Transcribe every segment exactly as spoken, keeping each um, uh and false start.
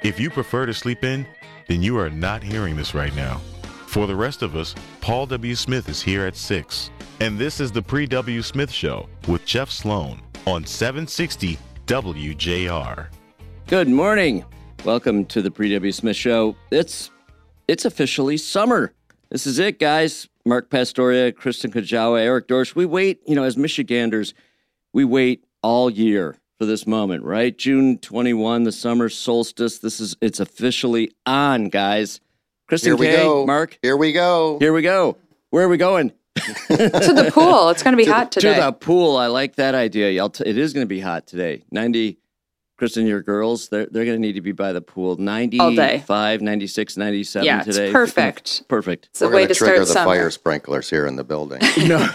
If you prefer to sleep in, then you are not hearing this right now. For the rest of us, Paul W. Smith is here at six. And this is the Pre-W. Smith Show with Jeff Sloan on seven sixty W J R. Good morning. Welcome to the Pre-W. Smith Show. It's it's officially summer. This is it, guys. Mark Pastoria, Kristen Kajawa, Eric Dorsch. We wait, you know, as Michiganders, we wait all year for this moment, right? June twenty-first, the summer solstice. This is, it's officially on, guys. Kristen Here we K, go. Mark. Here we go. Here we go. Where are we going? To the pool. It's going to be to hot the, today. To the pool. I like that idea. Y'all t- it is going to be hot today. ninety, Kristen, your girls, they're, they're going to need to be by the pool. ninety-five, ninety-six, ninety-seven yeah, today. it's perfect. Perfect. It's the We're way going to to trigger start the summer. fire sprinklers here in the building. No,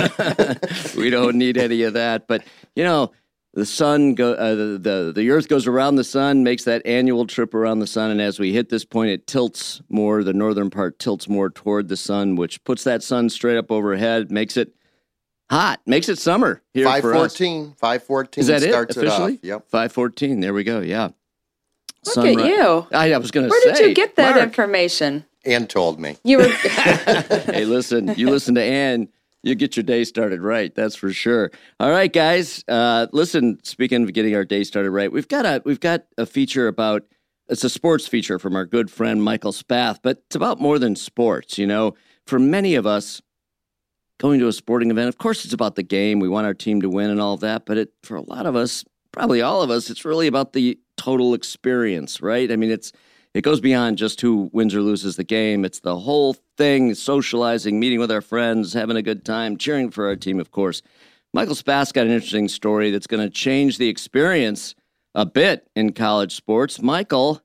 we, we don't need any of that. But, you know, the sun, go, uh, the, the the earth goes around the sun, makes that annual trip around the sun. And as we hit this point, it tilts more. The northern part tilts more toward the sun, which puts that sun straight up overhead, makes it hot, makes it summer here five for us. fourteen. five fourteen Is that starts it officially? it off. Yep. five fourteen. There we go. Yeah. Look Sunrise. at you. I, I was going to Where say. did you get that Mark. information? Ann told me. You were Hey, listen, you listen to Ann, you get your day started right. That's for sure. All right, guys. Uh, listen, speaking of getting our day started right, we've got a we've got a feature about it's a sports feature from our good friend Michael Spath, but it's about more than sports. You know, for many of us, going to a sporting event, of course, it's about the game. We want our team to win and all of that, but it for a lot of us, probably all of us, it's really about the total experience, right? I mean, it's it goes beyond just who wins or loses the game. It's the whole thing, socializing, meeting with our friends, having a good time, cheering for our team, of course. Michael Spath's got an interesting story that's going to change the experience a bit in college sports. Michael.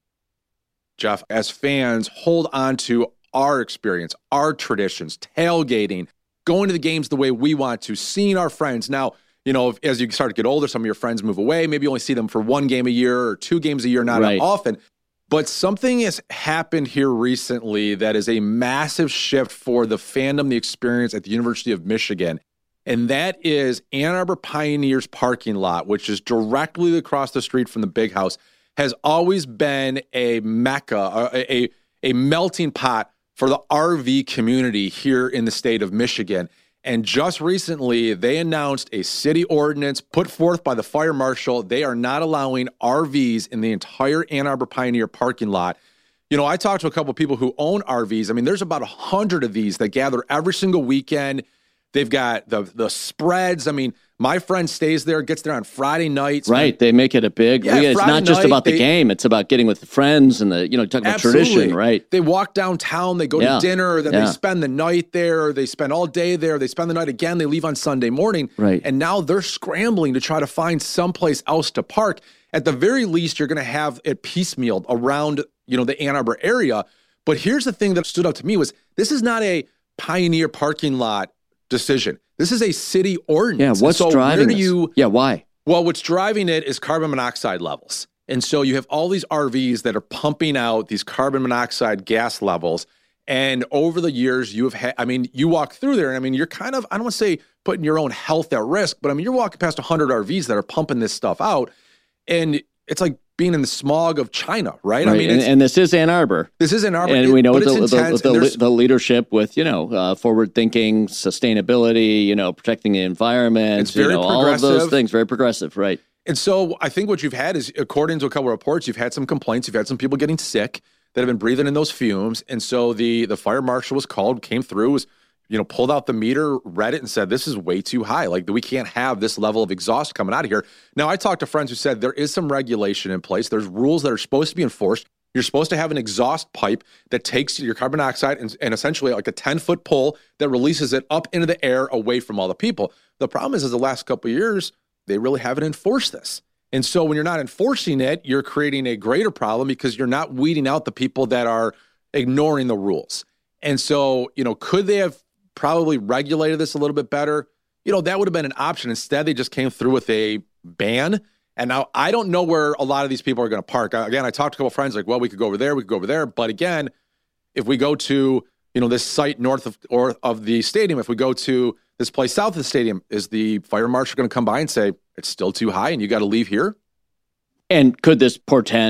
Jeff, as fans, hold on to our experience, our traditions, tailgating, going to the games the way we want to, seeing our friends. Now, you know, as you start to get older, some of your friends move away. Maybe you only see them for one game a year or two games a year, not Right. often. But something has happened here recently that is a massive shift for the fandom, the experience at the University of Michigan. And that is Ann Arbor Pioneers parking lot, which is directly across the street from the Big House, has always been a mecca, a, a, a melting pot for the R V community here in the state of Michigan. And just recently, they announced a city ordinance put forth by the fire marshal. They are not allowing R Vs in the entire Ann Arbor Pioneer parking lot. You know, I talked to a couple of people who own R Vs. I mean, there's about a hundred of these that gather every single weekend. They've got the the spreads. I mean, my friend stays there, gets there on Friday nights. Right. They make it a big, Yeah, it's Friday not just night, about the they- game. It's about getting with the friends and the, you know, talking about Absolutely. tradition, right? They walk downtown, they go Yeah. to dinner, then Yeah. they spend the night there, or they spend all day there, they spend the night again, they leave on Sunday morning. Right. And now they're scrambling to try to find someplace else to park. At the very least, you're going to have it piecemealed around, you know, the Ann Arbor area. But here's the thing that stood out to me was this is not a Pioneer parking lot decision. This is a city ordinance. Yeah, what's And so driving where do this? you Yeah, why? Well, what's driving it is carbon monoxide levels. And so you have all these R Vs that are pumping out these carbon monoxide gas levels. And over the years, you have had, I mean, you walk through there and I mean, you're kind of, I don't want to say putting your own health at risk, but I mean, you're walking past one hundred R Vs that are pumping this stuff out. And it's like being in the smog of China, right? Right. I mean, and, it's, and this is Ann Arbor. this is Ann Arbor, And we know but the, it's the, intense. the, and the, there's- the leadership with, you know, uh, forward thinking, sustainability, you know, protecting the environment, It's very you know, all of those progressive. things, very progressive, right? And so I think what you've had is, according to a couple of reports, you've had some complaints. You've had some people getting sick that have been breathing in those fumes. And so the the fire marshal was called, came through, was, you know, pulled out the meter, read it, and said, this is way too high. Like, we can't have this level of exhaust coming out of here. Now, I talked to friends who said there is some regulation in place. There's rules that are supposed to be enforced. You're supposed to have an exhaust pipe that takes your carbon dioxide and, and essentially like a ten-foot pole that releases it up into the air away from all the people. The problem is, is the last couple of years, they really haven't enforced this. And so when you're not enforcing it, you're creating a greater problem because you're not weeding out the people that are ignoring the rules. And so, you know, could they have probably regulated this a little bit better? You know, that would have been an option. Instead, they just came through with a ban. And now I don't know where a lot of these people are going to park. Again, I talked to a couple of friends like, well, we could go over there, we could go over there. But again, if we go to, you know, this site north of or of the stadium, if we go to this place south of the stadium, is the fire marshal going to come by and say, it's still too high and you got to leave here? And could this portend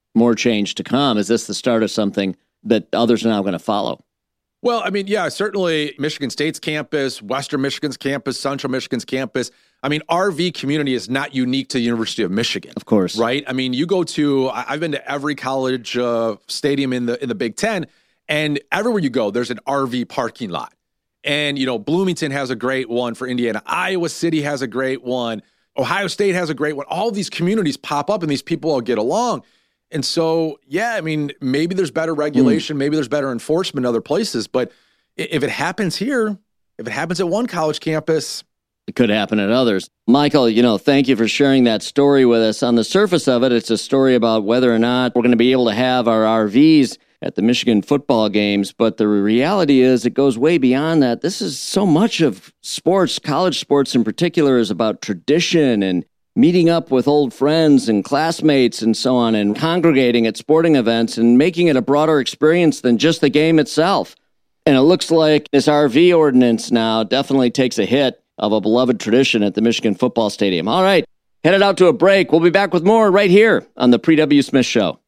more change to come? Is this the start of something that others are now going to follow? Well, I mean, yeah, certainly Michigan State's campus, Western Michigan's campus, Central Michigan's campus. I mean, R V community is not unique to the University of Michigan. Of course. Right? I mean, you go to, I've been to every college uh, stadium in the in the Big Ten, and everywhere you go, there's an R V parking lot. And, you know, Bloomington has a great one for Indiana. Iowa City has a great one. Ohio State has a great one. All these communities pop up and these people all get along. And so, yeah, I mean, maybe there's better regulation, mm. maybe there's better enforcement in other places. But if it happens here, if it happens at one college campus, it could happen at others. Michael, you know, thank you for sharing that story with us. On the surface of it, it's a story about whether or not we're going to be able to have our R Vs at the Michigan football games. But the reality is it goes way beyond that. This is so much of sports, college sports in particular, is about tradition and meeting up with old friends and classmates and so on, and congregating at sporting events and making it a broader experience than just the game itself. And it looks like this R V ordinance now definitely takes a hit of a beloved tradition at the Michigan football stadium. All right, headed out to a break. We'll be back with more right here on the Pre W. Smith Show.